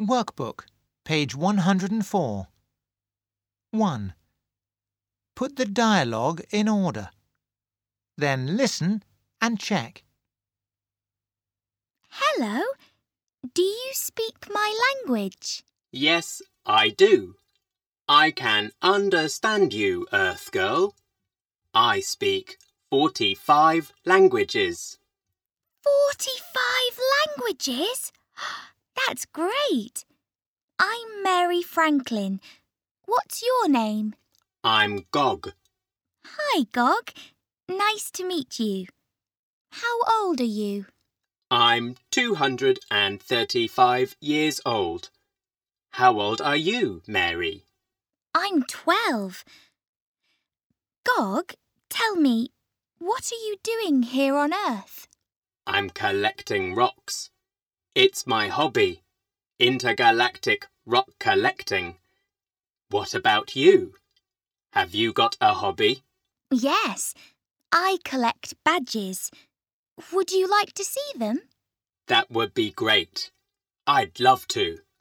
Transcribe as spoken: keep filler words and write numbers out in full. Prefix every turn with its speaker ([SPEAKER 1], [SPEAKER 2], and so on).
[SPEAKER 1] Workbook, page one hundred four. one. Put the dialogue in order. Then listen and check.
[SPEAKER 2] Hello, do you speak my language?
[SPEAKER 3] Yes, I do. I can understand you, Earth Girl. I speak forty-five languages.
[SPEAKER 2] Forty-five languages? That's great. I'm Mary Franklin. What's your name?
[SPEAKER 3] I'm Gog.
[SPEAKER 2] Hi, Gog. Nice to meet you. How old are you?
[SPEAKER 3] I'm two hundred thirty-five years old. How old are you, Mary?
[SPEAKER 2] I'm twelve. Gog, tell me, what are you doing here on Earth?
[SPEAKER 3] I'm collecting rocks. It's my hobby, intergalactic rock collecting. What about you? Have you got a hobby?
[SPEAKER 2] Yes, I collect badges. Would you like to see them?
[SPEAKER 3] That would be great. I'd love to.